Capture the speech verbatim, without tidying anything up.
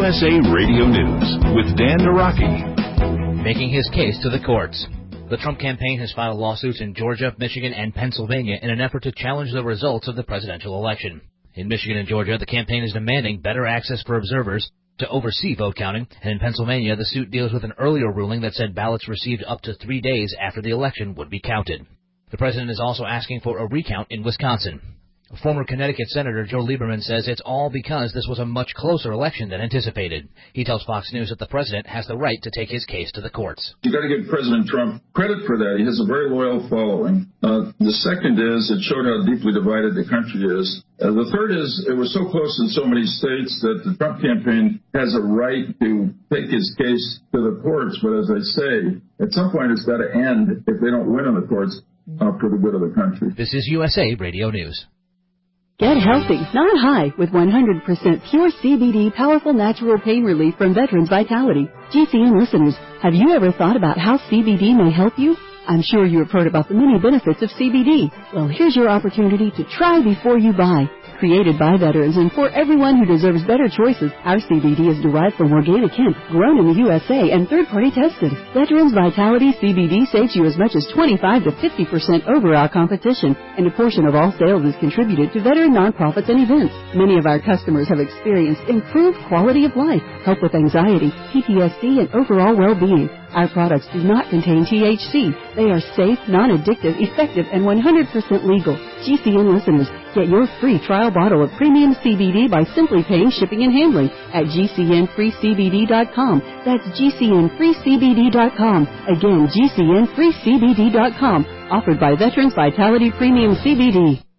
S A Radio News with Dan Naraki. Making his case to the courts. The Trump campaign has filed lawsuits in Georgia, Michigan, and Pennsylvania in an effort to challenge the results of the presidential election. In Michigan and Georgia, the campaign is demanding better access for observers to oversee vote counting, and in Pennsylvania, the suit deals with an earlier ruling that said ballots received up to three days after the election would be counted. The president is also asking for a recount in Wisconsin. Former Connecticut Senator Joe Lieberman says it's all because this was a much closer election than anticipated. He tells Fox News that the president has the right to take his case to the courts. You got to give President Trump credit for that. He has a very loyal following. Uh, the second is it showed how deeply divided the country is. Uh, the third is it was so close in so many states that the Trump campaign has a right to take his case to the courts. But as I say, at some point it's got to end if they don't win in the courts uh, for the good of the country. This is U S A Radio News. Get healthy, not high, with one hundred percent pure C B D powerful natural pain relief from Veterans Vitality. G C N listeners, have you ever thought about how C B D may help you? I'm sure you have heard about the many benefits of C B D. Well, here's your opportunity to try before you buy. Created by veterans and for everyone who deserves better choices, our C B D is derived from organic hemp, grown in the U S A and third-party tested. Veterans Vitality C B D saves you as much as twenty-five to fifty percent over our competition, and a portion of all sales is contributed to veteran nonprofits and events. Many of our customers have experienced improved quality of life, help with anxiety, P T S D, and overall well-being. Our products do not contain T H C. They are safe, non-addictive, effective, and one hundred percent legal. G C N listeners, get your free trial bottle of premium C B D by simply paying shipping and handling at G C N free C B D dot com. That's G C N free C B D dot com. Again, G C N free C B D dot com. Offered by Veterans Vitality Premium C B D.